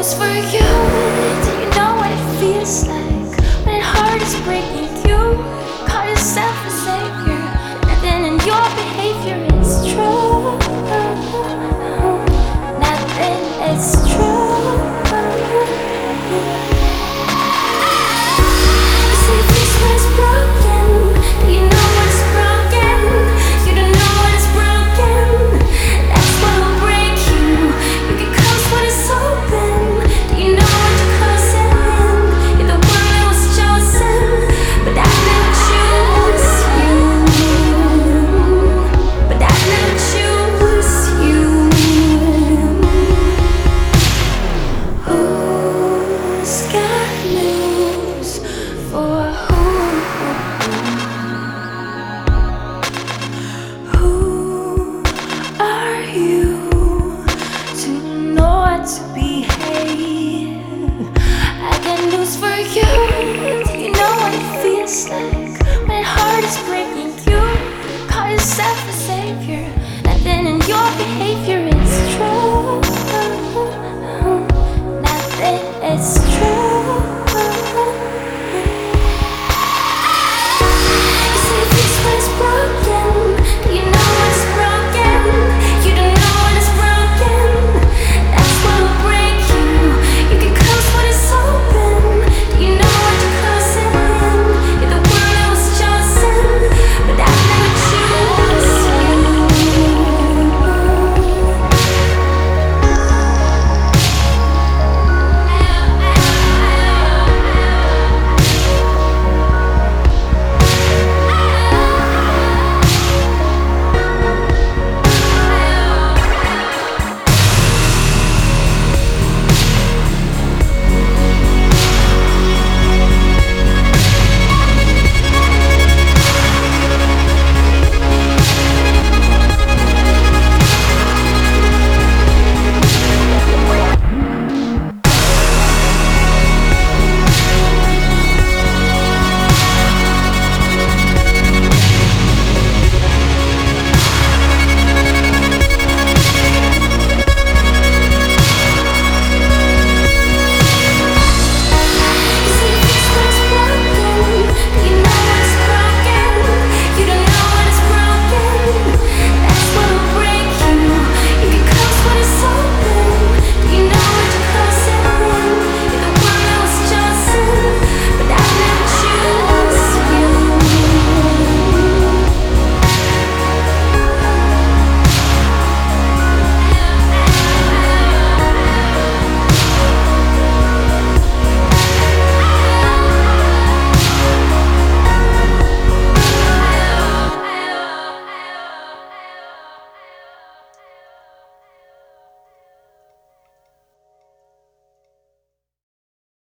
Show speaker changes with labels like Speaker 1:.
Speaker 1: news for you. Do you know what it feels like when your heart is breaking? You call yourself a savior, and then in your behavior it's true. Nothing is true. You see this was broken. Do you know what's broken? You don't know what's broken. That's what will break you. You can close what is open. Do you know what you're closing in? You're the one that was chosen, but I never choose you. But I never choose you. Who's got news for who? Who are you to know how to behave? I got news for you.